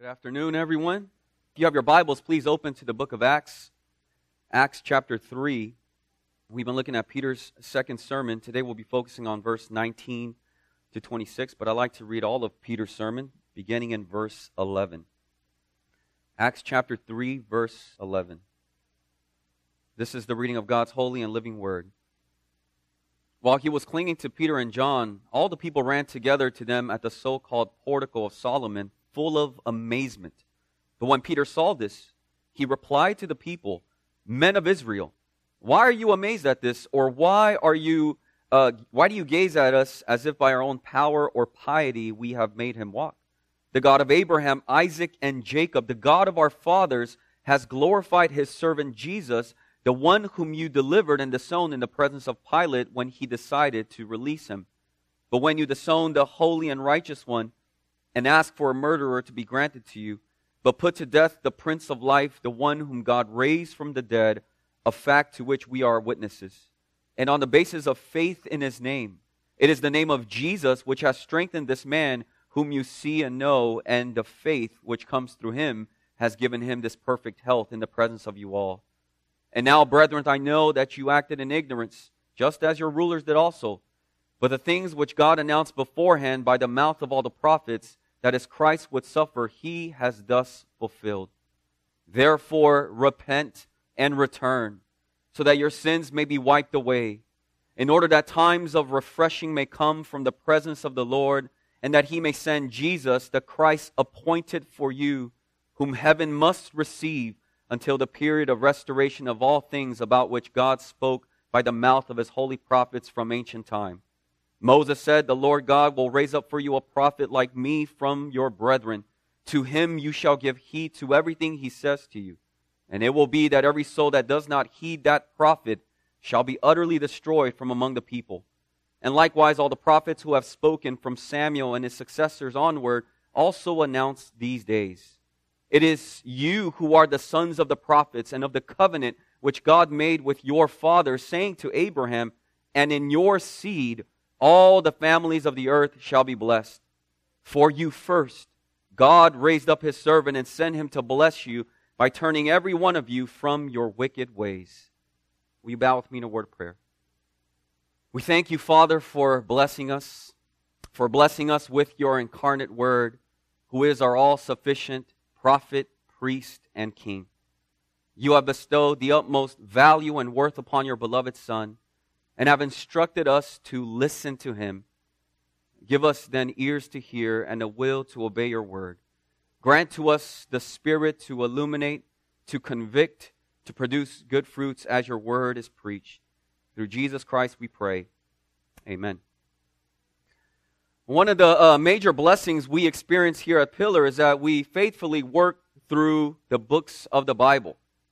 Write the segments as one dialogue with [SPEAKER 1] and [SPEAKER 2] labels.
[SPEAKER 1] Afternoon, everyone. If you have your Bibles, please open to the book of Acts, Acts chapter 3. We've been looking at Peter's second sermon. Today we'll be focusing on verse 19 to 26, but I'd like to read all of Peter's sermon, beginning in verse 11. Acts chapter 3, verse 11. This is the reading of God's holy and living word. While he was clinging to Peter and John, all the people ran together to them at the so-called portico of Solomon, full of amazement. But when Peter saw this, he replied to the people, "Men of Israel, why are you amazed at this? Or why do you gaze at us as if by our own power or piety we have made him walk? The God of Abraham, Isaac, and Jacob, the God of our fathers, has glorified his servant Jesus, the one whom you delivered and disowned in the presence of Pilate when he decided to release him. But when you disowned the holy and righteous one, and asked for a murderer to be granted to you, but put to death the Prince of Life, the one whom God raised from the dead, a fact to which we are witnesses. And on the basis of faith in his name, it is the name of Jesus which has strengthened this man whom you see and know, and the faith which comes through him has given him this perfect health in the presence of you all. And now, brethren, I know that you acted in ignorance, just as your rulers did also. But the things which God announced beforehand by the mouth of all the prophets, that as Christ would suffer, he has thus fulfilled. Therefore, repent and return, so that your sins may be wiped away, in order that times of refreshing may come from the presence of the Lord, and that he may send Jesus, the Christ appointed for you, whom heaven must receive until the period of restoration of all things about which God spoke by the mouth of his holy prophets from ancient time. Moses said, the Lord God will raise up for you a prophet like me from your brethren. To him you shall give heed to everything he says to you. And it will be that every soul that does not heed that prophet shall be utterly destroyed from among the people. And likewise all the prophets who have spoken from Samuel and his successors onward also announce these days. It is you who are the sons of the prophets and of the covenant which God made with your fathers, saying to Abraham, and in your seed all the families of the earth shall be blessed. For you first, God raised up his servant and sent him to bless you by turning every one of you from your wicked ways." Will you bow with me in a word of prayer? We thank you, Father, for blessing us with your incarnate word, who is our all-sufficient prophet, priest, and king. You have bestowed the utmost value and worth upon your beloved Son, and have instructed us to listen to him. Give us then ears to hear and a will to obey your word. Grant to us the Spirit to illuminate, to convict, to produce good fruits as your word is preached. Through Jesus Christ we pray. Amen. One of the major blessings we experience here at Pillar is that we faithfully work through the books of the Bible.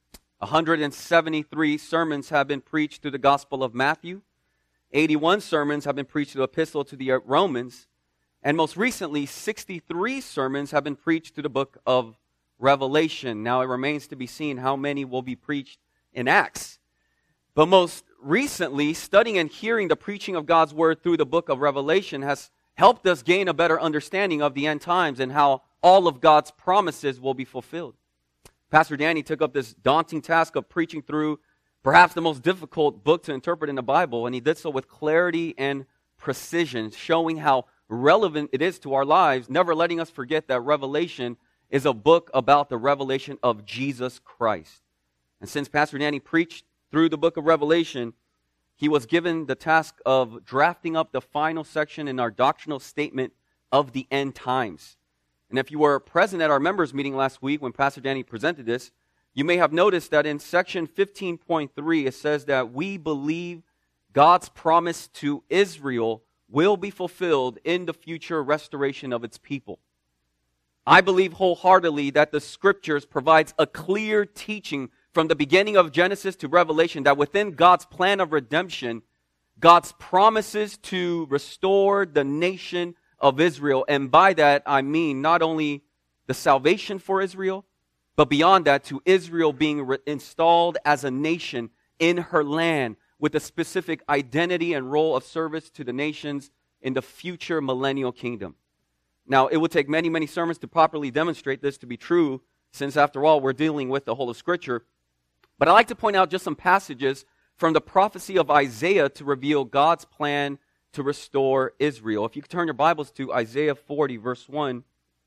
[SPEAKER 1] 173 sermons have been preached through the Gospel of Matthew. 81 sermons have been preached through the Epistle to the Romans. And most recently, 63 sermons have been preached through the book of Revelation. Now it remains to be seen how many will be preached in Acts. But most recently, studying and hearing the preaching of God's Word through the book of Revelation has helped us gain a better understanding of the end times and how all of God's promises will be fulfilled. Pastor Danny took up this daunting task of preaching through perhaps the most difficult book to interpret in the Bible, and he did so with clarity and precision, showing how relevant it is to our lives, never letting us forget that Revelation is a book about the revelation of Jesus Christ. And since Pastor Danny preached through the book of Revelation, he was given the task of drafting up the final section in our doctrinal statement of the end times. And if you were present at our members meeting last week when Pastor Danny presented this, you may have noticed that in section 15.3 it says that we believe God's promise to Israel will be fulfilled in the future restoration of its people. I believe wholeheartedly that the Scriptures provides a clear teaching from the beginning of Genesis to Revelation that within God's plan of redemption, God's promises to restore the nation of Israel, and by that I mean not only the salvation for Israel, but beyond that to Israel being installed as a nation in her land with a specific identity and role of service to the nations in the future millennial kingdom. Now, it would take many, many sermons to properly demonstrate this to be true, since after all, we're dealing with the whole of Scripture. But I'd like to point out just some passages from the prophecy of Isaiah to reveal God's plan to restore Israel. If you could turn your Bibles to Isaiah 40, verse 1.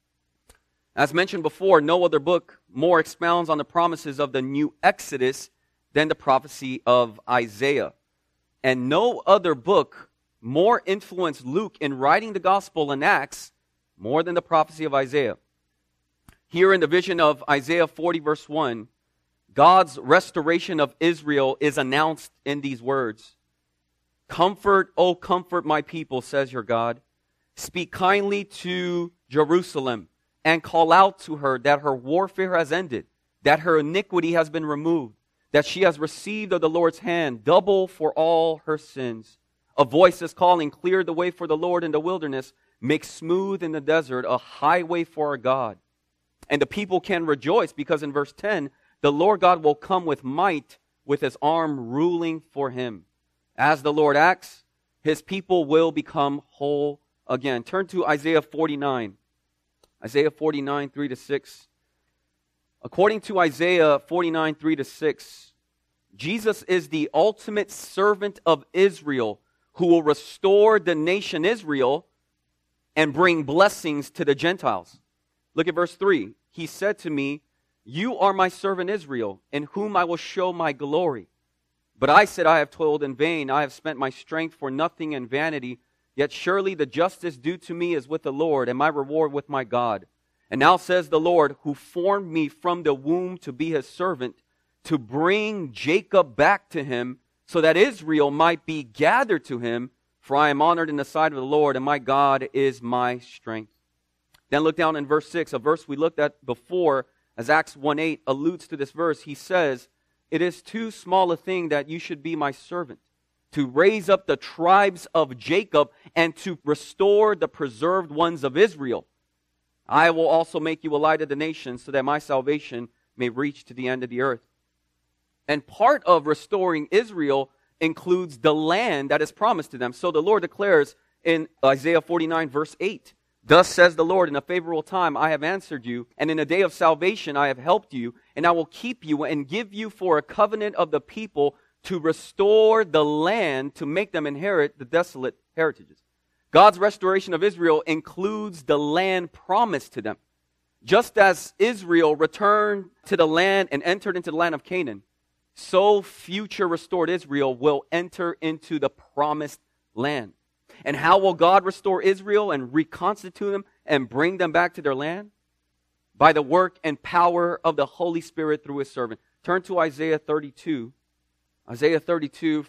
[SPEAKER 1] As mentioned before, no other book more expounds on the promises of the new Exodus than the prophecy of Isaiah. And no other book more influenced Luke in writing the gospel in Acts more than the prophecy of Isaiah. Here in the vision of Isaiah 40, verse 1, God's restoration of Israel is announced in these words. Comfort, O comfort my people, says your God. Speak kindly to Jerusalem and call out to her that her warfare has ended, that her iniquity has been removed, that she has received of the Lord's hand double for all her sins. A voice is calling, clear the way for the Lord in the wilderness, make smooth in the desert a highway for our God. And the people can rejoice because in verse 10, the Lord God will come with might, with his arm ruling for him. As the Lord acts, his people will become whole again. Turn to Isaiah 49. Isaiah 49, 3-6. According to Isaiah 49, 3-6, Jesus is the ultimate servant of Israel who will restore the nation Israel and bring blessings to the Gentiles. Look at verse 3. He said to me, you are my servant Israel, in whom I will show my glory. But I said, I have toiled in vain. I have spent my strength for nothing and vanity. Yet surely the justice due to me is with the Lord, and my reward with my God. And now says the Lord, who formed me from the womb to be his servant, to bring Jacob back to him, so that Israel might be gathered to him. For I am honored in the sight of the Lord, and my God is my strength. Then look down in verse 6, a verse we looked at before, as Acts 1:8 alludes to this verse. He says, it is too small a thing that you should be my servant, to raise up the tribes of Jacob and to restore the preserved ones of Israel. I will also make you a light of the nations, so that my salvation may reach to the end of the earth. And part of restoring Israel includes the land that is promised to them. So the Lord declares in Isaiah 49, verse 8, thus says the Lord, in a favorable time I have answered you, and in a day of salvation I have helped you, and I will keep you and give you for a covenant of the people to restore the land, to make them inherit the desolate heritages. God's restoration of Israel includes the land promised to them. Just as Israel returned to the land and entered into the land of Canaan, so future restored Israel will enter into the promised land. And how will God restore Israel and reconstitute them and bring them back to their land? By the work and power of the Holy Spirit through his servant. Turn to Isaiah 32. Isaiah 32,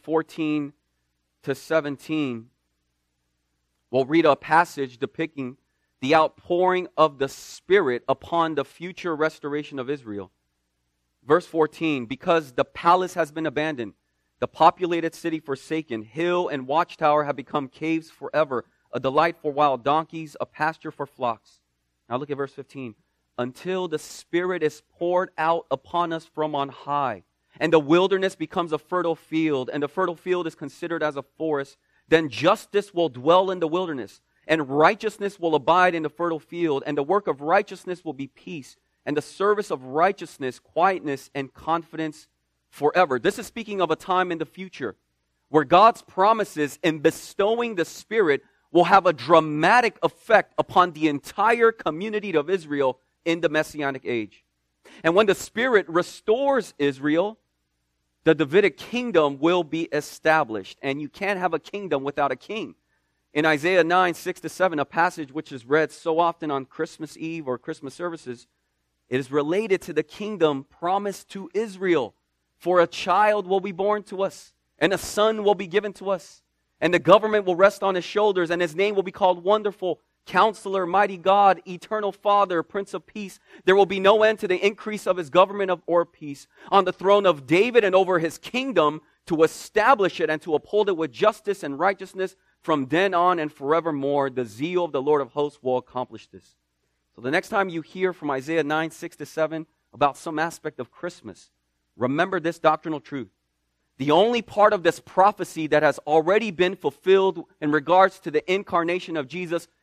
[SPEAKER 1] 14-17. We'll read a passage depicting the outpouring of the Spirit upon the future restoration of Israel. Verse 14, because the palace has been abandoned, the populated city forsaken, hill and watchtower have become caves forever, a delight for wild donkeys, a pasture for flocks. Now look at verse 15. Until the Spirit is poured out upon us from on high, and the wilderness becomes a fertile field, and the fertile field is considered as a forest, then justice will dwell in the wilderness, and righteousness will abide in the fertile field, and the work of righteousness will be peace, and the service of righteousness, quietness, and confidence forever. This is speaking of a time in the future where God's promises in bestowing the Spirit will have a dramatic effect upon the entire community of Israel in the Messianic age. And when the Spirit restores Israel, the Davidic kingdom will be established. And you can't have a kingdom without a king. In Isaiah 9, 6-7, a passage which is read so often on Christmas Eve or Christmas services, it is related to the kingdom promised to Israel. For a child will be born to us, and a son will be given to us, and the government will rest on his shoulders, and his name will be called Wonderful, Counselor, Mighty God, Eternal Father, Prince of Peace. There will be no end to the increase of his government or peace on the throne of David and over his kingdom, to establish it and to uphold it with justice and righteousness from then on and forevermore. The zeal of the Lord of hosts will accomplish this. So the next time you hear from Isaiah 9, 6-7 about some aspect of Christmas, remember this doctrinal truth. The only part of this prophecy that has already been fulfilled in regards to the incarnation of Jesus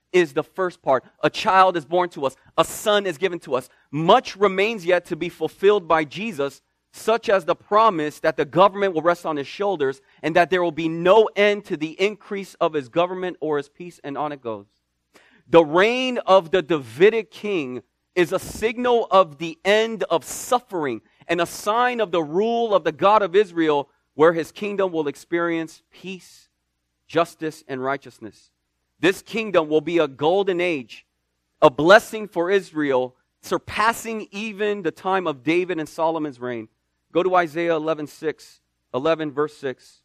[SPEAKER 1] is the first part. A child is born to us. A son is given to us. Much remains yet to be fulfilled by Jesus, such as the promise that the government will rest on his shoulders and that there will be no end to the increase of his government or his peace, and on it goes. The reign of the Davidic king is a signal of the end of suffering and a sign of the rule of the God of Israel, where his kingdom will experience peace, justice, and righteousness. This kingdom will be a golden age, a blessing for Israel, surpassing even the time of David and Solomon's reign. Go to Isaiah 11 verse 6.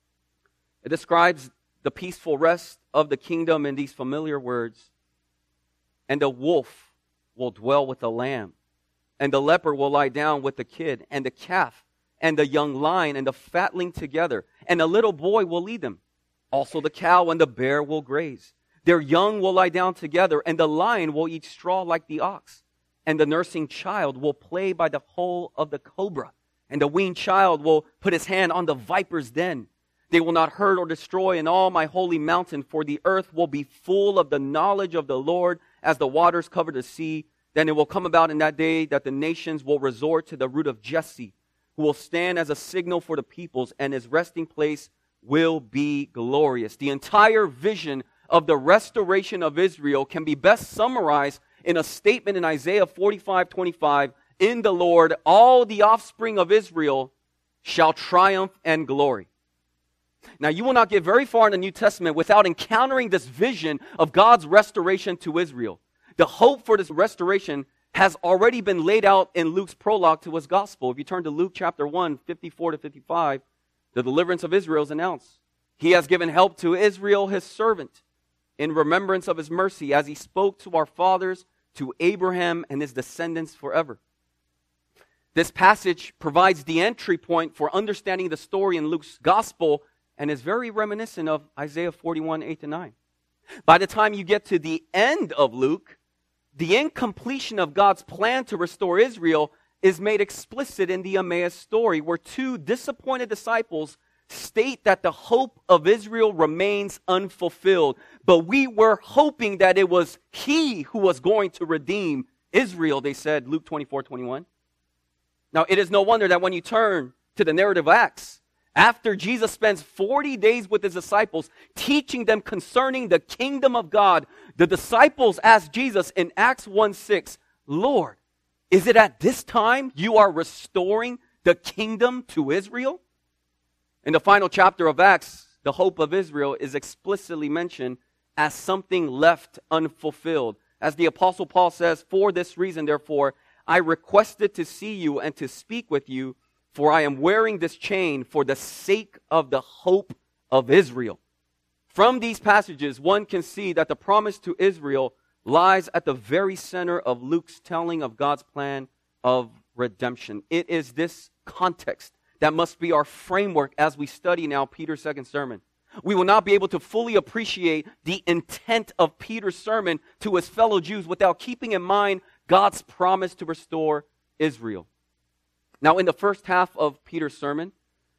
[SPEAKER 1] It describes the peaceful rest of the kingdom in these familiar words. And the wolf will dwell with the lamb, and the leopard will lie down with the kid, and the calf, and the young lion, and the fatling together, and a little boy will lead them. Also the cow and the bear will graze. Their young will lie down together, and the lion will eat straw like the ox. And the nursing child will play by the hole of the cobra, and the weaned child will put his hand on the viper's den. They will not hurt or destroy in all my holy mountain, for the earth will be full of the knowledge of the Lord as the waters cover the sea. Then it will come about in that day that the nations will resort to the root of Jesse, who will stand as a signal for the peoples, and his resting place will be glorious. The entire vision of the restoration of Israel can be best summarized in a statement in Isaiah 45:25. In the Lord, all the offspring of Israel shall triumph and glory. Now, you will not get very far in the New Testament without encountering this vision of God's restoration to Israel. The hope for this restoration has already been laid out in Luke's prologue to his gospel. If you turn to Luke chapter 1, 54 to 55, the deliverance of Israel is announced. He has given help to Israel, his servant, in remembrance of his mercy, as he spoke to our fathers, to Abraham and his descendants forever. This passage provides the entry point for understanding the story in Luke's gospel and is very reminiscent of Isaiah 41, 8 to 9. By the time you get to the end of Luke, the incompletion of God's plan to restore Israel is made explicit in the Emmaus story, where two disappointed disciples state that the hope of Israel remains unfulfilled. But we were hoping that it was he who was going to redeem Israel, they said, Luke 24:21. Now, it is no wonder that when you turn to the narrative of Acts, after Jesus spends 40 days with his disciples, teaching them concerning the kingdom of God, the disciples asked Jesus in Acts 1:6, Lord, is it at this time you are restoring the kingdom to Israel? In the final chapter of Acts, the hope of Israel is explicitly mentioned as something left unfulfilled. As the Apostle Paul says, for this reason, therefore, I requested to see you and to speak with you, for I am wearing this chain for the sake of the hope of Israel. From these passages, one can see that the promise to Israel lies at the very center of Luke's telling of God's plan of redemption. It is this context that must be our framework as we study now Peter's second sermon. We will not be able to fully appreciate the intent of Peter's sermon to his fellow Jews without keeping in mind God's promise to restore Israel. Now, in the first half of Peter's sermon,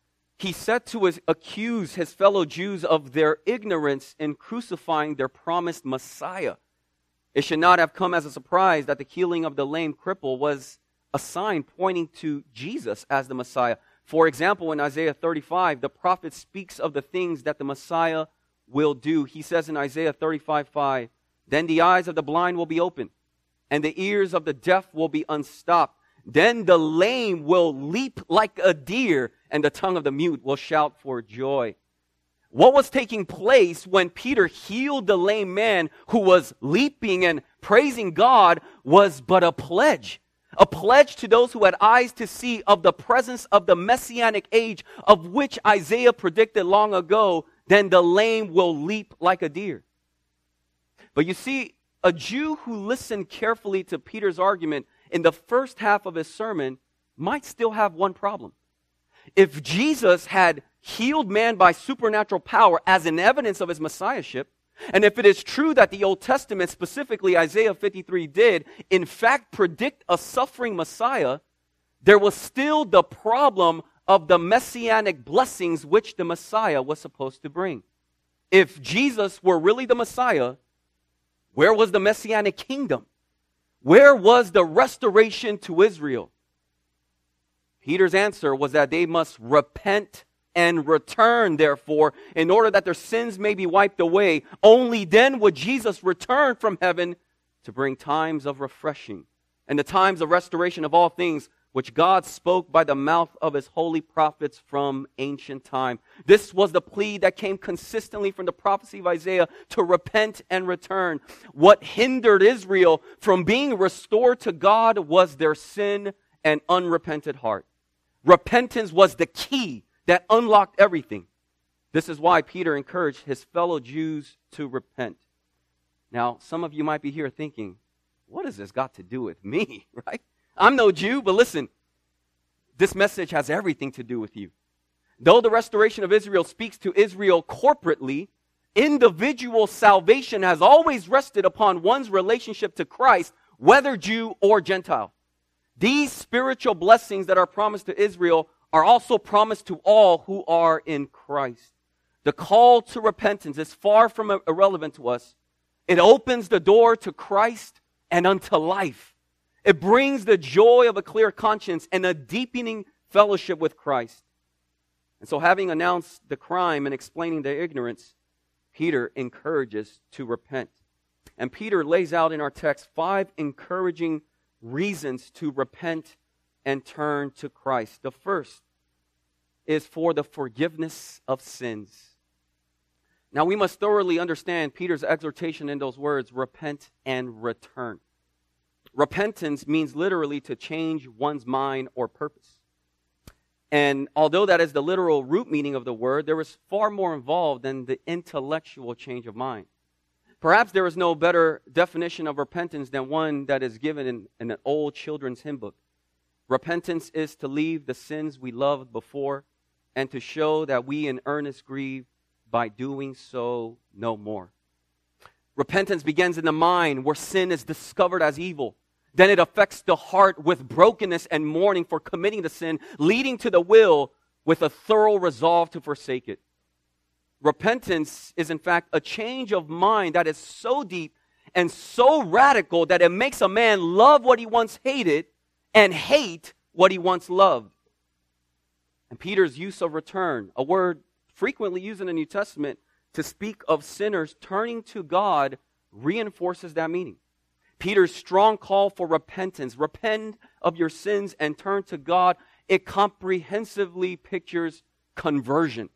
[SPEAKER 1] he set to accuse his fellow Jews of their ignorance in crucifying their promised Messiah. It should not have come as a surprise that the healing of the lame cripple was a sign pointing to Jesus as the Messiah. For example, in Isaiah 35, the prophet speaks of the things that the Messiah will do. He says in Isaiah 35:5, then the eyes of the blind will be opened, and the ears of the deaf will be unstopped. Then the lame will leap like a deer, and the tongue of the mute will shout for joy. What was taking place when Peter healed the lame man who was leaping and praising God was but a pledge to those who had eyes to see of the presence of the messianic age of which Isaiah predicted long ago. Then the lame will leap like a deer. But you see, a Jew who listened carefully to Peter's argument in the first half of his sermon might still have one problem. If Jesus had healed man by supernatural power as an evidence of his messiahship, and if it is true that the Old Testament, specifically Isaiah 53, did in fact predict a suffering Messiah, there was still the problem of the messianic blessings which the Messiah was supposed to bring. If Jesus were really the Messiah, Where was the Messianic kingdom? Where was the restoration to Israel? Peter's answer was that they must repent and return, therefore, in order that their sins may be wiped away. Only then would Jesus return from heaven to bring times of refreshing and the times of restoration of all things, which God spoke by the mouth of his holy prophets from ancient time. This was the plea that came consistently from the prophecy of Isaiah to repent and return. What hindered Israel from being restored to God was their sin and unrepented heart. Repentance was the key that unlocked everything. This is why Peter encouraged his fellow Jews to repent. Now, some of you might be here thinking, what has this got to do with me, right? I'm no Jew, but listen, this message has everything to do with you. Though the restoration of Israel speaks to Israel corporately, individual salvation has always rested upon one's relationship to Christ, whether Jew or Gentile. These spiritual blessings that are promised to Israel are also promised to all who are in Christ. The call to repentance is far from irrelevant to us. It opens the door to Christ and unto life. It brings the joy of a clear conscience and a deepening fellowship with Christ. And so, having announced the crime and explaining their ignorance, Peter encourages to repent. And Peter lays out in our text 5 encouraging reasons to repent and turn to Christ. The first is for the forgiveness of sins. Now, we must thoroughly understand Peter's exhortation in those words, repent and return. Repentance means literally to change one's mind or purpose. And although that is the literal root meaning of the word, there is far more involved than the intellectual change of mind. Perhaps there is no better definition of repentance than one that is given in an old children's hymn book. Repentance is to leave the sins we loved before and to show that we in earnest grieve by doing so no more. Repentance begins in the mind where sin is discovered as evil. Then it affects the heart with brokenness and mourning for committing the sin, leading to the will with a thorough resolve to forsake it. Repentance is in fact a change of mind that is so deep and so radical that it makes a man love what he once hated and hate what he once loved. And Peter's use of return, a word frequently used in the New Testament to speak of sinners turning to God, reinforces that meaning. Peter's strong call for repentance, repent of your sins and turn to God, it comprehensively pictures conversion.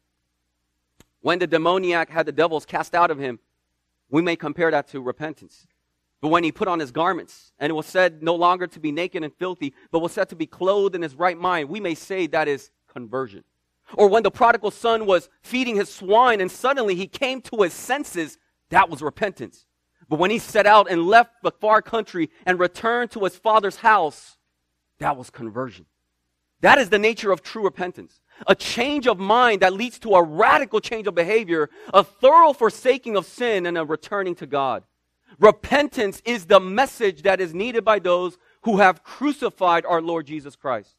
[SPEAKER 1] When the demoniac had the devils cast out of him, we may compare that to repentance. But when he put on his garments, and it was said no longer to be naked and filthy, but was said to be clothed in his right mind, we may say that is conversion. Or when the prodigal son was feeding his swine and suddenly he came to his senses, that was repentance. But when he set out and left the far country and returned to his father's house, that was conversion. That is the nature of true repentance. A change of mind that leads to a radical change of behavior, a thorough forsaking of sin, and a returning to God. Repentance is the message that is needed by those who have crucified our Lord Jesus Christ.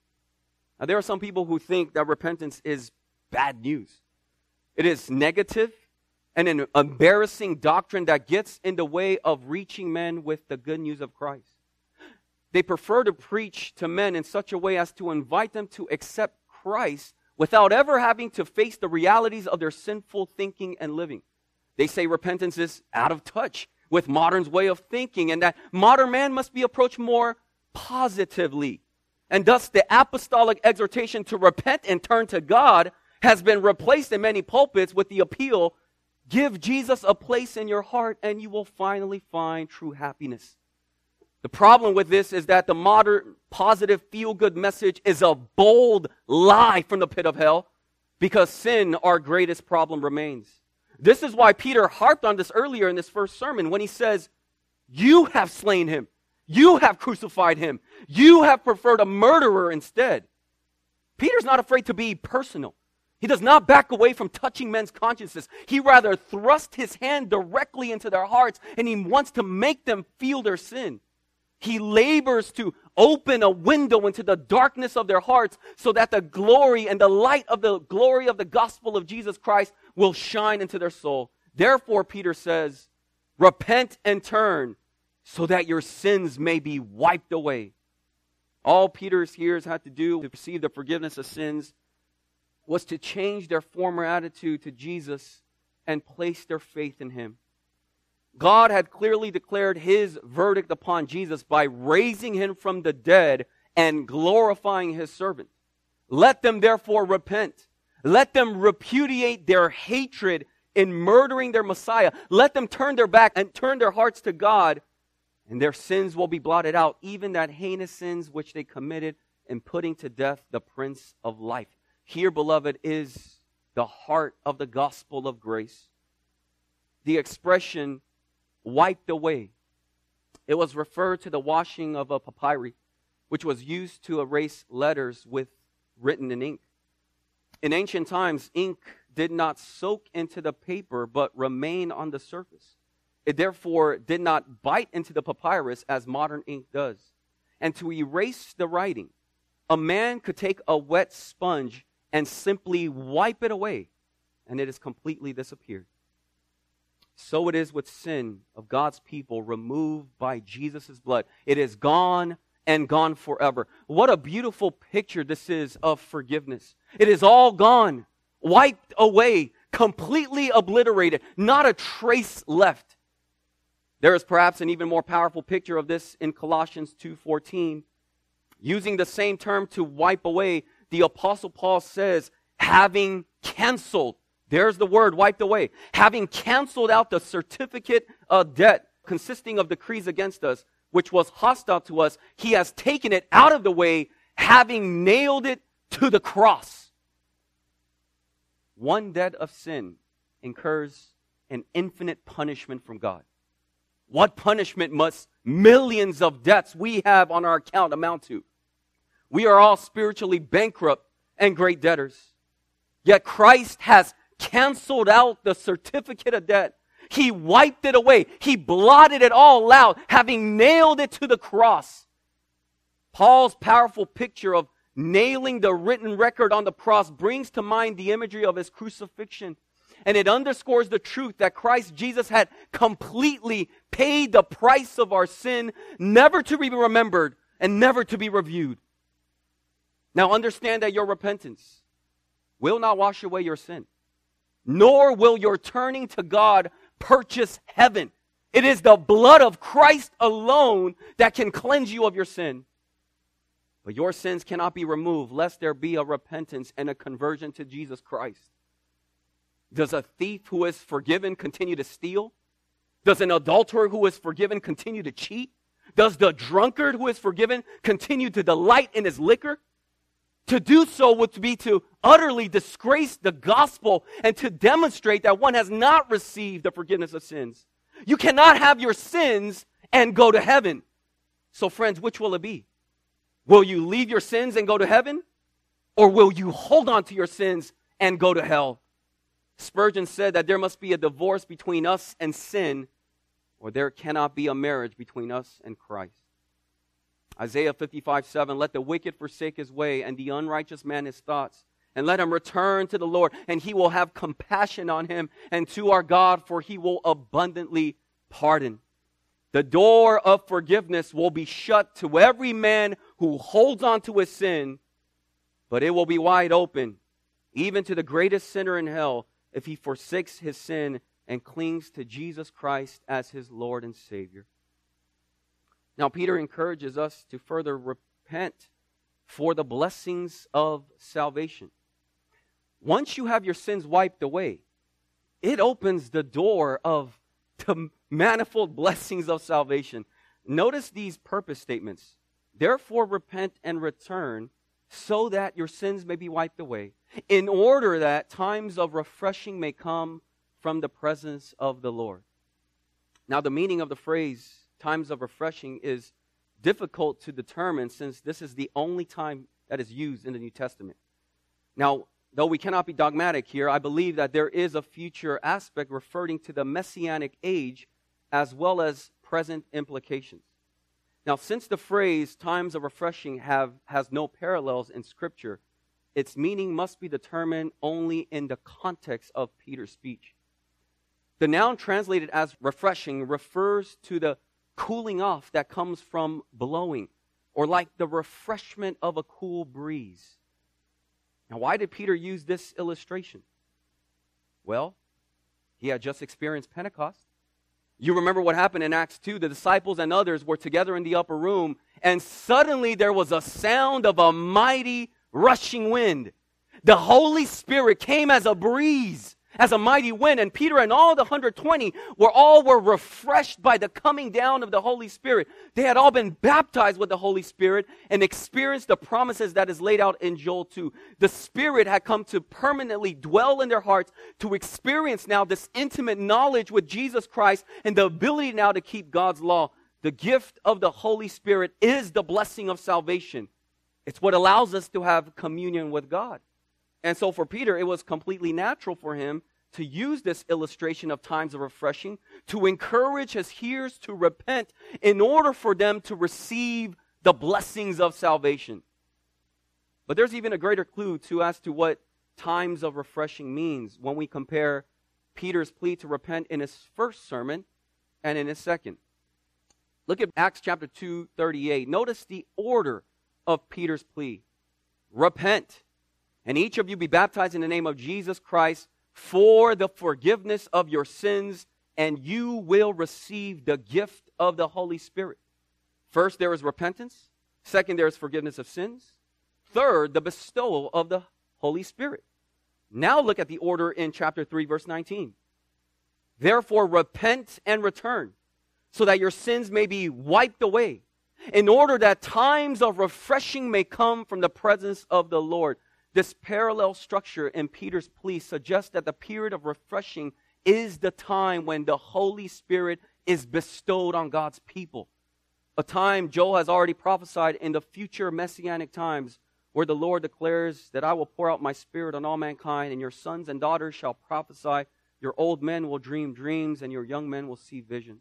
[SPEAKER 1] Now, there are some people who think that repentance is bad news. It is negative and an embarrassing doctrine that gets in the way of reaching men with the good news of Christ. They prefer to preach to men in such a way as to invite them to accept Christ without ever having to face the realities of their sinful thinking and living. They say repentance is out of touch with modern's way of thinking and that modern man must be approached more positively. And thus the apostolic exhortation to repent and turn to God has been replaced in many pulpits with the appeal, give Jesus a place in your heart and you will finally find true happiness. The problem with this is that the modern positive feel-good message is a bold lie from the pit of hell because sin, our greatest problem, remains. This is why Peter harped on this earlier in this first sermon when he says, you have slain him. You have crucified him. You have preferred a murderer instead. Peter's not afraid to be personal. He does not back away from touching men's consciences. He rather thrusts his hand directly into their hearts and he wants to make them feel their sin. He labors to open a window into the darkness of their hearts so that the glory and the light of the glory of the gospel of Jesus Christ will shine into their soul. Therefore, Peter says, Repent and turn so that your sins may be wiped away. All Peter's hearers had to do to receive the forgiveness of sins was to change their former attitude to Jesus and place their faith in him. God had clearly declared his verdict upon Jesus by raising him from the dead and glorifying his servant. Let them therefore repent. Let them repudiate their hatred in murdering their Messiah. Let them turn their back and turn their hearts to God, and their sins will be blotted out, even that heinous sins which they committed in putting to death the Prince of Life. Here, beloved, is the heart of the gospel of grace. The expression wiped away. It was referred to the washing of a papyri, which was used to erase letters written in ink. In ancient times, ink did not soak into the paper, but remain on the surface. It therefore did not bite into the papyrus as modern ink does. And to erase the writing, a man could take a wet sponge and simply wipe it away, and it has completely disappeared. So it is with sin of God's people removed by Jesus' blood. It is gone and gone forever. What a beautiful picture this is of forgiveness. It is all gone, wiped away, completely obliterated, not a trace left. There is perhaps an even more powerful picture of this in Colossians 2:14. Using the same term to wipe away, the Apostle Paul says, having canceled, there's the word, wiped away, having canceled out the certificate of debt consisting of decrees against us, which was hostile to us, he has taken it out of the way, having nailed it to the cross. One debt of sin incurs an infinite punishment from God. What punishment must millions of debts we have on our account amount to? We are all spiritually bankrupt and great debtors. Yet Christ has canceled out the certificate of debt. He wiped it away. He blotted it all out, having nailed it to the cross. Paul's powerful picture of nailing the written record on the cross brings to mind the imagery of his crucifixion. And it underscores the truth that Christ Jesus had completely paid the price of our sin, never to be remembered and never to be reviewed. Now understand that your repentance will not wash away your sin, nor will your turning to God purchase heaven. It is the blood of Christ alone that can cleanse you of your sin. But your sins cannot be removed lest there be a repentance and a conversion to Jesus Christ. Does a thief who is forgiven continue to steal? Does an adulterer who is forgiven continue to cheat? Does the drunkard who is forgiven continue to delight in his liquor? To do so would be to utterly disgrace the gospel and to demonstrate that one has not received the forgiveness of sins. You cannot have your sins and go to heaven. So friends, which will it be? Will you leave your sins and go to heaven? Or will you hold on to your sins and go to hell? Spurgeon said that there must be a divorce between us and sin, or there cannot be a marriage between us and Christ. Isaiah 55:7, let the wicked forsake his way, and the unrighteous man his thoughts, and let him return to the Lord, and he will have compassion on him, and to our God, for he will abundantly pardon. The door of forgiveness will be shut to every man who holds on to his sin, but it will be wide open, even to the greatest sinner in hell, if he forsakes his sin and clings to Jesus Christ as his Lord and Savior. Now, Peter encourages us to further repent for the blessings of salvation. Once you have your sins wiped away, it opens the door of the manifold blessings of salvation. Notice these purpose statements. Therefore, repent and return so that your sins may be wiped away, in order that times of refreshing may come from the presence of the Lord. Now, the meaning of the phrase times of refreshing is difficult to determine, since this is the only time that is used in the New Testament. Now, though we cannot be dogmatic here, I believe that there is a future aspect referring to the Messianic age as well as present implications. Now, since the phrase times of refreshing has no parallels in Scripture, its meaning must be determined only in the context of Peter's speech. The noun translated as refreshing refers to the cooling off that comes from blowing, or like the refreshment of a cool breeze. Now, why did Peter use this illustration? Well, he had just experienced Pentecost. You remember what happened in Acts 2. The disciples and others were together in the upper room, and suddenly there was a sound of a mighty rushing wind. The Holy Spirit came as a breeze, as a mighty wind, and Peter and all the 120 were refreshed by the coming down of the Holy Spirit. They had all been baptized with the Holy Spirit and experienced the promises that is laid out in Joel 2. The Spirit had come to permanently dwell in their hearts, to experience now this intimate knowledge with Jesus Christ and the ability now to keep God's law. The gift of the Holy Spirit is the blessing of salvation. It's what allows us to have communion with God. And so for Peter, it was completely natural for him to use this illustration of times of refreshing to encourage his hearers to repent in order for them to receive the blessings of salvation. But there's even a greater clue as to what times of refreshing means when we compare Peter's plea to repent in his first sermon and in his second. Look at Acts chapter 2:38. Notice the order of Peter's plea. Repent, and each of you be baptized in the name of Jesus Christ for the forgiveness of your sins, and you will receive the gift of the Holy Spirit. First, there is repentance. Second, there is forgiveness of sins. Third, the bestowal of the Holy Spirit. Now look at the order in chapter 3, verse 19. Therefore, repent and return, so that your sins may be wiped away, in order that times of refreshing may come from the presence of the Lord. This parallel structure in Peter's plea suggests that the period of refreshing is the time when the Holy Spirit is bestowed on God's people. A time Joel has already prophesied in the future messianic times, where the Lord declares that I will pour out my Spirit on all mankind, and your sons and daughters shall prophesy, your old men will dream dreams, and your young men will see visions.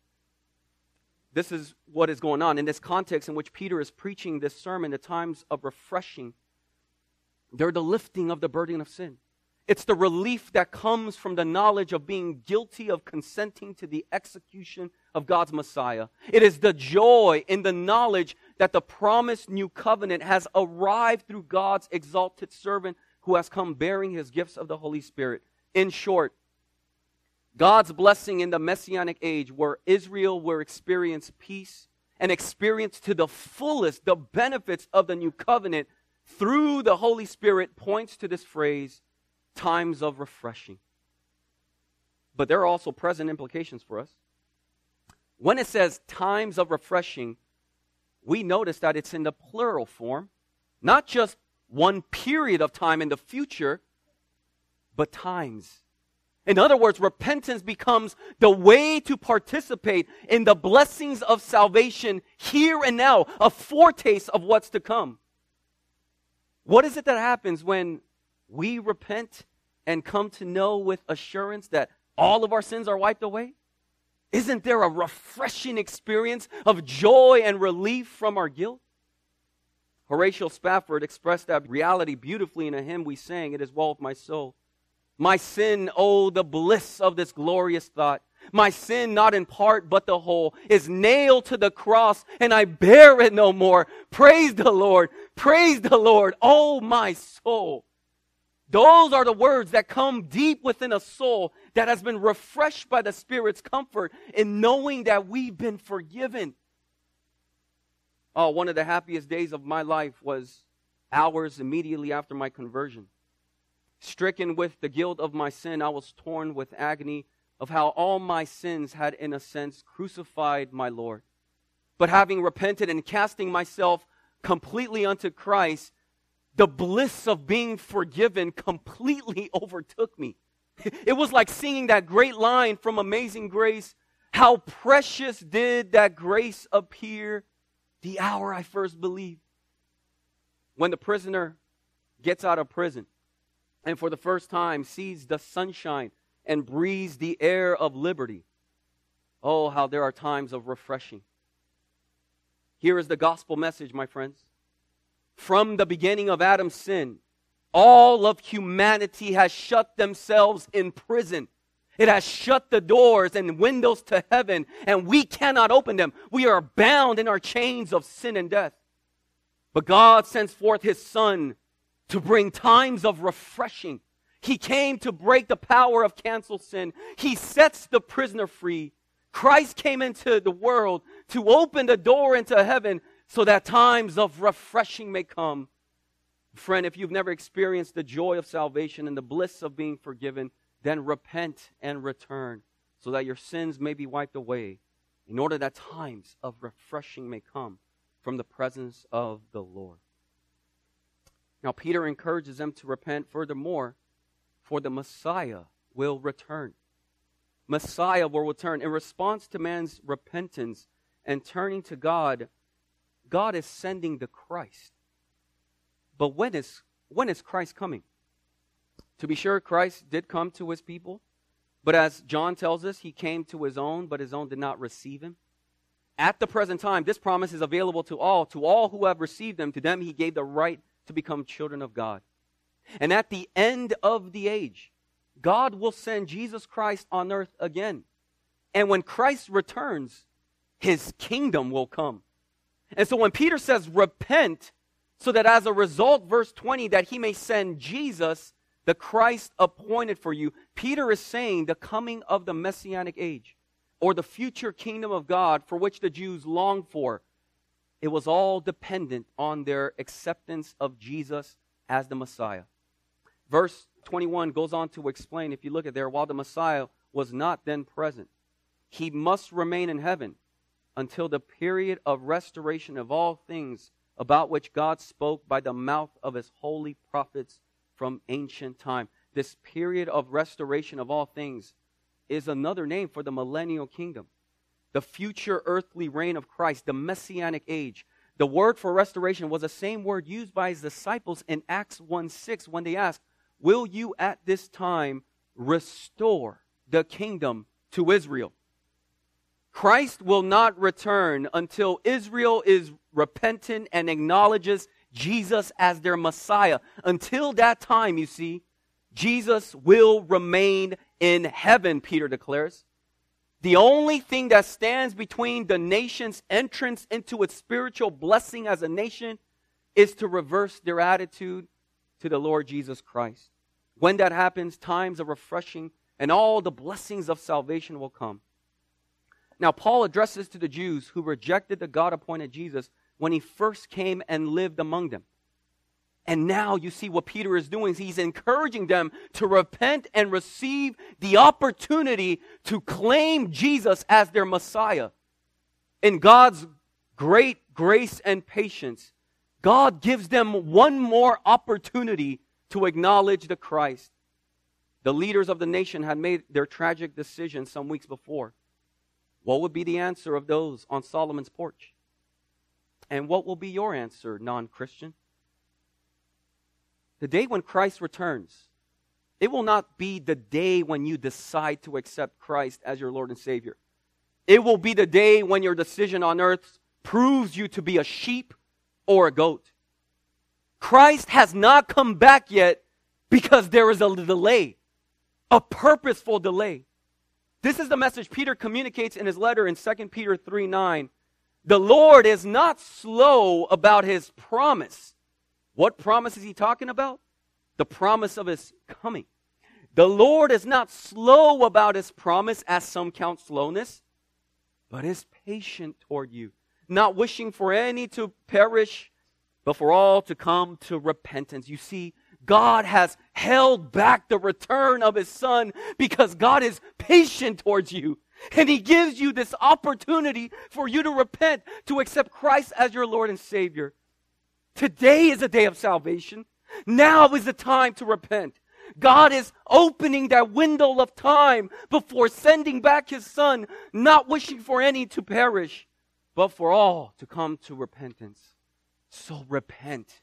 [SPEAKER 1] This is what is going on. In this context in which Peter is preaching this sermon, the times of refreshing, they're the lifting of the burden of sin. It's the relief that comes from the knowledge of being guilty of consenting to the execution of God's Messiah. It is the joy in the knowledge that the promised new covenant has arrived through God's exalted servant who has come bearing his gifts of the Holy Spirit. In short, God's blessing in the Messianic age, where Israel will experience peace and experience to the fullest the benefits of the new covenant through the Holy Spirit, points to this phrase, times of refreshing. But there are also present implications for us. When it says times of refreshing, we notice that it's in the plural form, not just one period of time in the future, but times. In other words, repentance becomes the way to participate in the blessings of salvation here and now, a foretaste of what's to come. What is it that happens when we repent and come to know with assurance that all of our sins are wiped away? Isn't there a refreshing experience of joy and relief from our guilt? Horatio Spafford expressed that reality beautifully in a hymn we sang, "It Is Well With My Soul." My sin, oh, the bliss of this glorious thought. My sin, not in part but the whole, is nailed to the cross, and I bear it no more. Praise the Lord, oh my soul. Those are the words that come deep within a soul that has been refreshed by the Spirit's comfort in knowing that we've been forgiven. Oh, one of the happiest days of my life was hours immediately after my conversion. Stricken with the guilt of my sin, I was torn with agony of how all my sins had, in a sense, crucified my Lord. But having repented and casting myself completely unto Christ, the bliss of being forgiven completely overtook me. It was like singing that great line from Amazing Grace, "How precious did that grace appear the hour I first believed." When the prisoner gets out of prison and for the first time sees the sunshine and breathes the air of liberty, oh, how there are times of refreshing. Here is the gospel message, my friends. From the beginning of Adam's sin, all of humanity has shut themselves in prison. It has shut the doors and windows to heaven, and we cannot open them. We are bound in our chains of sin and death. But God sends forth His Son to bring times of refreshing. He came to break the power of canceled sin. He sets the prisoner free. Christ came into the world to open the door into heaven so that times of refreshing may come. Friend, if you've never experienced the joy of salvation and the bliss of being forgiven, then repent and return so that your sins may be wiped away, in order that times of refreshing may come from the presence of the Lord. Now, Peter encourages them to repent furthermore, for the Messiah will return. Messiah will return. In response to man's repentance and turning to God, God is sending the Christ. But when is Christ coming? To be sure, Christ did come to His people, but as John tells us, He came to His own, but His own did not receive Him. At the present time, this promise is available to all who have received Him. To them He gave the right to become children of God. And at the end of the age, God will send Jesus Christ on earth again. And when Christ returns, His kingdom will come. And so when Peter says, repent, so that as a result, verse 20, that He may send Jesus, the Christ appointed for you, Peter is saying the coming of the Messianic age, or the future kingdom of God for which the Jews longed for, it was all dependent on their acceptance of Jesus as the Messiah. Verse 21 goes on to explain, if you look at there, while the Messiah was not then present, He must remain in heaven until the period of restoration of all things about which God spoke by the mouth of His holy prophets from ancient time. This period of restoration of all things is another name for the millennial kingdom, the future earthly reign of Christ, the Messianic age. The word for restoration was the same word used by His disciples in Acts 1:6 when they asked, will you at this time restore the kingdom to Israel? Christ will not return until Israel is repentant and acknowledges Jesus as their Messiah. Until that time, you see, Jesus will remain in heaven, Peter declares. The only thing that stands between the nation's entrance into its spiritual blessing as a nation is to reverse their attitude to the Lord Jesus Christ. When that happens, times of refreshing and all the blessings of salvation will come. Now, Paul addresses to the Jews who rejected the God-appointed Jesus when He first came and lived among them. And now you see what Peter is doing. He's encouraging them to repent and receive the opportunity to claim Jesus as their Messiah. In God's great grace and patience, God gives them one more opportunity to acknowledge the Christ. The leaders of the nation had made their tragic decision some weeks before. What would be the answer of those on Solomon's porch? And what will be your answer, non-Christian? The day when Christ returns, it will not be the day when you decide to accept Christ as your Lord and Savior. It will be the day when your decision on earth proves you to be a sheep or a goat. Christ has not come back yet because there is a delay, a purposeful delay. This is the message Peter communicates in his letter in 2 Peter 3:9. The Lord is not slow about His promise. What promise is He talking about? The promise of His coming. The Lord is not slow about His promise, as some count slowness, but is patient toward you, not wishing for any to perish, but for all to come to repentance. You see, God has held back the return of His Son because God is patient towards you. And He gives you this opportunity for you to repent, to accept Christ as your Lord and Savior. Today is a day of salvation. Now is the time to repent. God is opening that window of time before sending back His Son, not wishing for any to perish, but for all to come to repentance. So repent.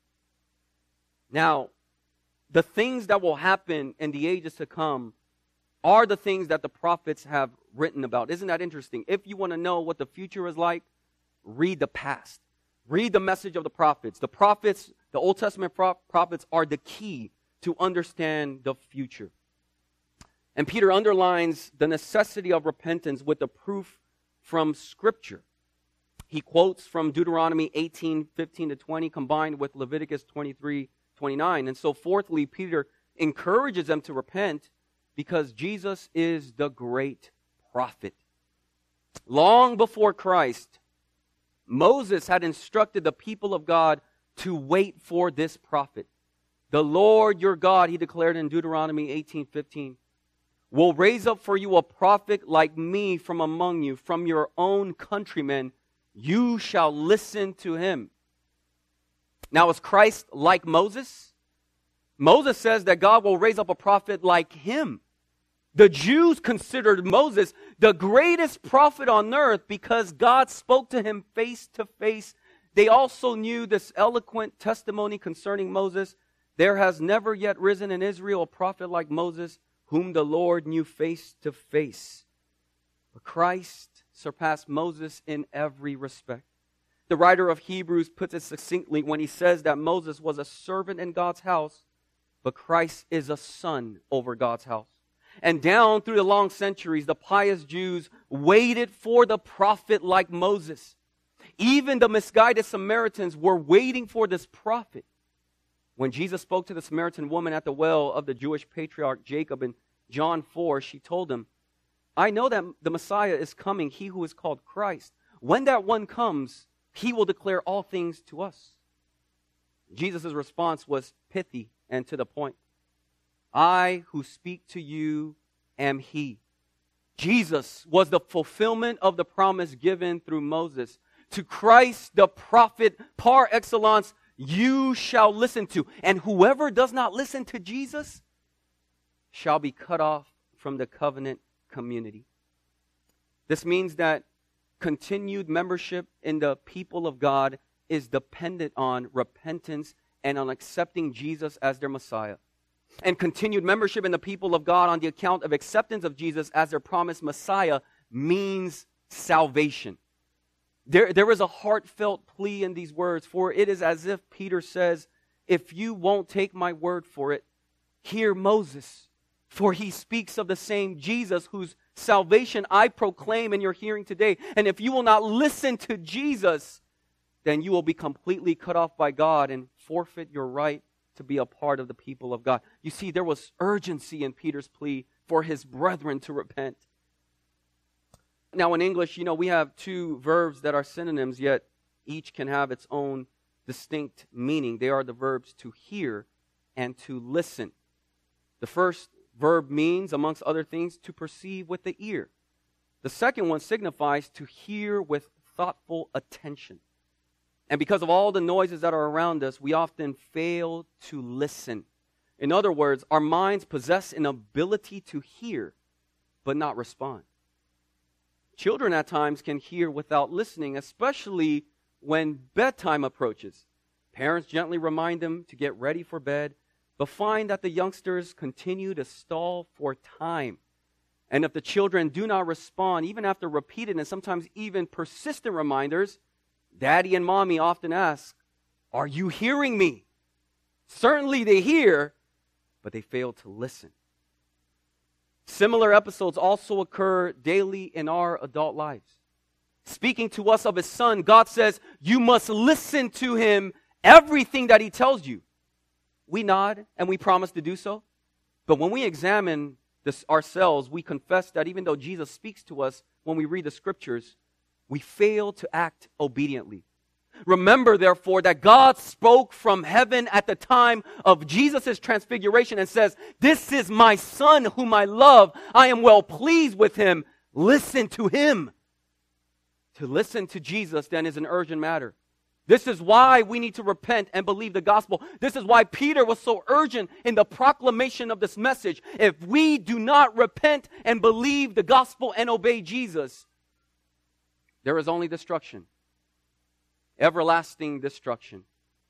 [SPEAKER 1] Now, the things that will happen in the ages to come are the things that the prophets have written about. Isn't that interesting? If you want to know what the future is like, read the past. Read the message of the prophets. The prophets, the Old Testament prophets, are the key to understand the future. And Peter underlines the necessity of repentance with the proof from Scripture. He quotes from Deuteronomy 18:15-20 combined with Leviticus 23:29. And so fourthly, Peter encourages them to repent because Jesus is the great prophet. Long before Christ, Moses had instructed the people of God to wait for this prophet. The Lord your God, he declared in Deuteronomy 18:15, will raise up for you a prophet like me from among you, from your own countrymen. You shall listen to him. Now, is Christ like Moses? Moses says that God will raise up a prophet like him. The Jews considered Moses the greatest prophet on earth because God spoke to him face to face. They also knew this eloquent testimony concerning Moses. There has never yet risen in Israel a prophet like Moses, whom the Lord knew face to face. But Christ surpassed Moses in every respect. The writer of Hebrews puts it succinctly when he says that Moses was a servant in God's house, but Christ is a son over God's house. And down through the long centuries, the pious Jews waited for the prophet like Moses. Even the misguided Samaritans were waiting for this prophet. When Jesus spoke to the Samaritan woman at the well of the Jewish patriarch Jacob in John 4, she told him, I know that the Messiah is coming, he who is called Christ. When that one comes, he will declare all things to us. Jesus' response was pithy and to the point. I who speak to you am he. Jesus was the fulfillment of the promise given through Moses. To Christ, the prophet par excellence, you shall listen to. And whoever does not listen to Jesus shall be cut off from the covenant community. This means that continued membership in the people of God is dependent on repentance and on accepting Jesus as their Messiah. And continued membership in the people of God on the account of acceptance of Jesus as their promised Messiah means salvation. There is a heartfelt plea in these words, for it is as if Peter says, if you won't take my word for it, hear Moses, for he speaks of the same Jesus whose salvation I proclaim in your hearing today. And if you will not listen to Jesus, then you will be completely cut off by God and forfeit your right to be a part of the people of God. You see, there was urgency in Peter's plea for his brethren to repent. Now, in English, we have two verbs that are synonyms, yet each can have its own distinct meaning. They are the verbs to hear and to listen. The first verb means, amongst other things, to perceive with the ear. The second one signifies to hear with thoughtful attention. And because of all the noises that are around us, we often fail to listen. In other words, our minds possess an ability to hear, but not respond. Children at times can hear without listening, especially when bedtime approaches. Parents gently remind them to get ready for bed, but find that the youngsters continue to stall for time. And if the children do not respond, even after repeated and sometimes even persistent reminders, Daddy and Mommy often ask, are you hearing me? Certainly they hear, but they fail to listen. Similar episodes also occur daily in our adult lives. Speaking to us of His Son, God says, you must listen to Him, everything that He tells you. We nod and we promise to do so. But when we examine this ourselves, we confess that even though Jesus speaks to us when we read the Scriptures, we fail to act obediently. Remember, therefore, that God spoke from heaven at the time of Jesus' transfiguration and says, this is my Son whom I love. I am well pleased with Him. Listen to Him. To listen to Jesus, then, is an urgent matter. This is why we need to repent and believe the gospel. This is why Peter was so urgent in the proclamation of this message. If we do not repent and believe the gospel and obey Jesus, there is only destruction. Everlasting destruction.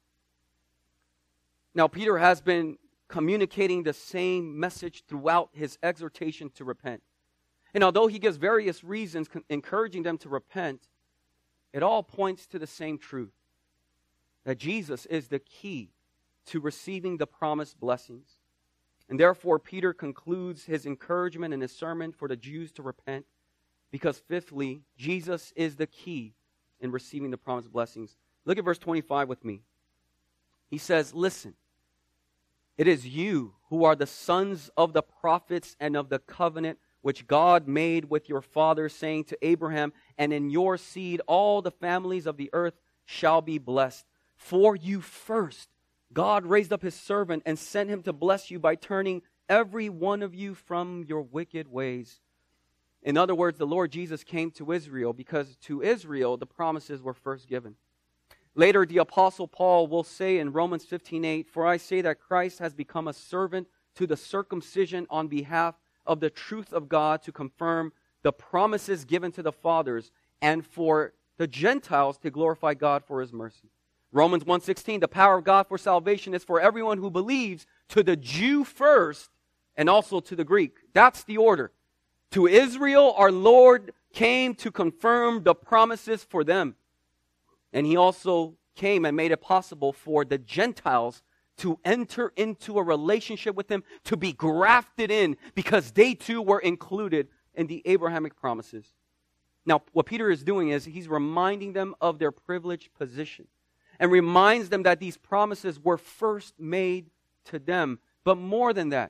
[SPEAKER 1] Now, Peter has been communicating the same message throughout his exhortation to repent. And although he gives various reasons encouraging them to repent, it all points to the same truth. That Jesus is the key to receiving the promised blessings. And therefore, Peter concludes his encouragement in his sermon for the Jews to repent, because fifthly, Jesus is the key in receiving the promised blessings. Look at verse 25 with me. He says, listen, it is you who are the sons of the prophets and of the covenant which God made with your fathers, saying to Abraham, and in your seed all the families of the earth shall be blessed. For you first God raised up his servant and sent him to bless you by turning every one of you from your wicked ways. In other words, the Lord Jesus came to Israel because to Israel the promises were first given. Later, the Apostle Paul will say in Romans 15:8, for I say that Christ has become a servant to the circumcision on behalf of the truth of God to confirm the promises given to the fathers and for the Gentiles to glorify God for his mercy. Romans 1:16, the power of God for salvation is for everyone who believes, to the Jew first and also to the Greek. That's the order. To Israel, our Lord came to confirm the promises for them. And he also came and made it possible for the Gentiles to enter into a relationship with him, to be grafted in, because they too were included in the Abrahamic promises. Now, what Peter is doing is he's reminding them of their privileged position and reminds them that these promises were first made to them. But more than that,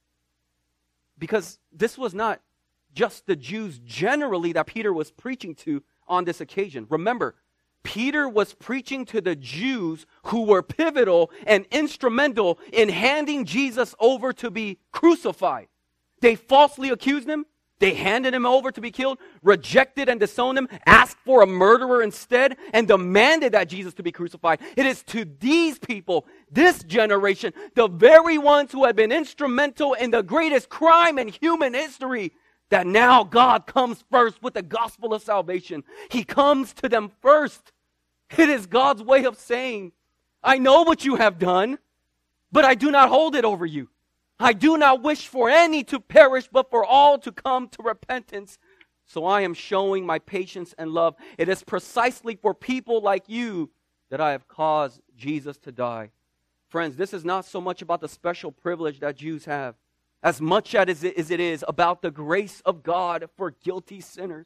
[SPEAKER 1] because this was not just the Jews generally that Peter was preaching to on this occasion. Remember, Peter was preaching to the Jews who were pivotal and instrumental in handing Jesus over to be crucified. They falsely accused him. They handed him over to be killed, rejected and disowned him, asked for a murderer instead, and demanded that Jesus to be crucified. It is to these people, this generation, the very ones who have been instrumental in the greatest crime in human history, that now God comes first with the gospel of salvation. He comes to them first. It is God's way of saying, I know what you have done, but I do not hold it over you. I do not wish for any to perish, but for all to come to repentance. So I am showing my patience and love. It is precisely for people like you that I have caused Jesus to die. Friends, this is not so much about the special privilege that Jews have, as much as it is about the grace of God for guilty sinners.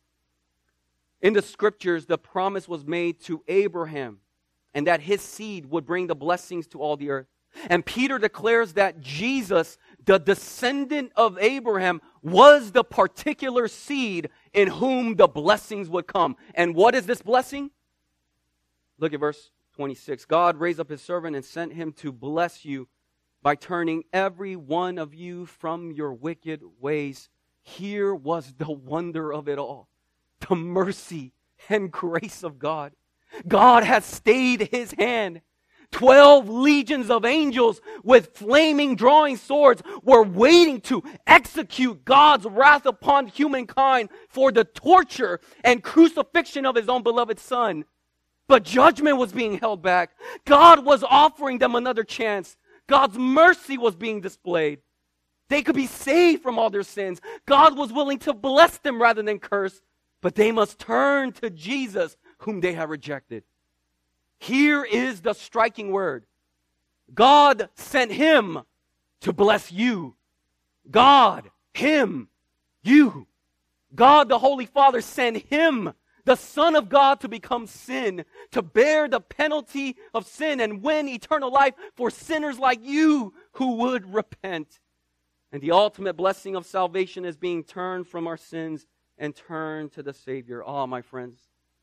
[SPEAKER 1] In the scriptures, the promise was made to Abraham, and that his seed would bring the blessings to all the earth. And Peter declares that Jesus, the descendant of Abraham, was the particular seed in whom the blessings would come. And what is this blessing? Look at verse 26. God raised up his servant and sent him to bless you by turning every one of you from your wicked ways. Here was the wonder of it all. The mercy and grace of God. God has stayed his hand. 12 legions of angels with flaming drawing swords were waiting to execute God's wrath upon humankind for the torture and crucifixion of his own beloved Son. But judgment was being held back. God was offering them another chance. God's mercy was being displayed. They could be saved from all their sins. God was willing to bless them rather than curse. But they must turn to Jesus, whom they have rejected. Here is the striking word. God sent him to bless you. God, him, you. God, the Holy Father, sent him, the Son of God, to become sin, to bear the penalty of sin and win eternal life for sinners like you who would repent. And the ultimate blessing of salvation is being turned from our sins and turned to the Savior. Oh, my friends,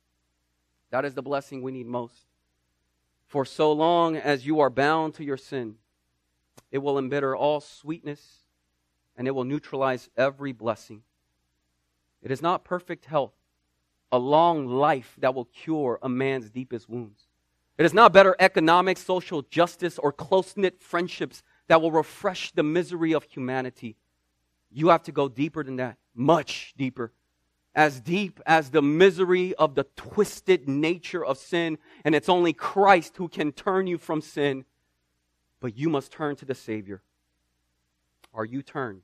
[SPEAKER 1] that is the blessing we need most. For so long as you are bound to your sin, it will embitter all sweetness and it will neutralize every blessing. It is not perfect health, a long life that will cure a man's deepest wounds. It is not better economic, social justice, or close-knit friendships that will refresh the misery of humanity. You have to go deeper than that, much deeper. As deep as the misery of the twisted nature of sin, and it's only Christ who can turn you from sin. But you must turn to the Savior. Are you turned?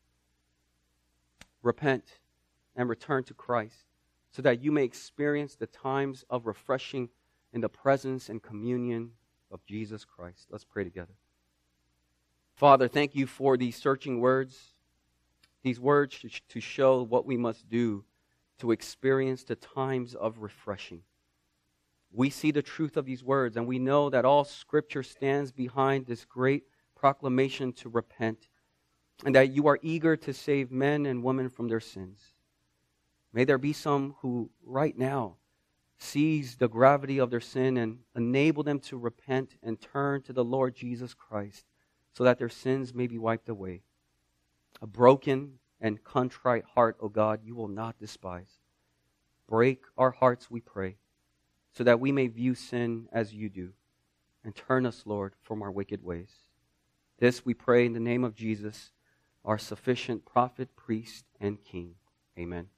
[SPEAKER 1] Repent and return to Christ so that you may experience the times of refreshing in the presence and communion of Jesus Christ. Let's pray together. Father, thank you for these searching words, these words to show what we must do to experience the times of refreshing. We see the truth of these words, and we know that all Scripture stands behind this great proclamation to repent, and that you are eager to save men and women from their sins. May there be some who right now sees the gravity of their sin and enable them to repent and turn to the Lord Jesus Christ so that their sins may be wiped away. A broken and contrite heart, O God, you will not despise. Break our hearts, we pray, so that we may view sin as you do, and turn us, Lord, from our wicked ways. This we pray in the name of Jesus, our sufficient prophet, priest, and king. Amen.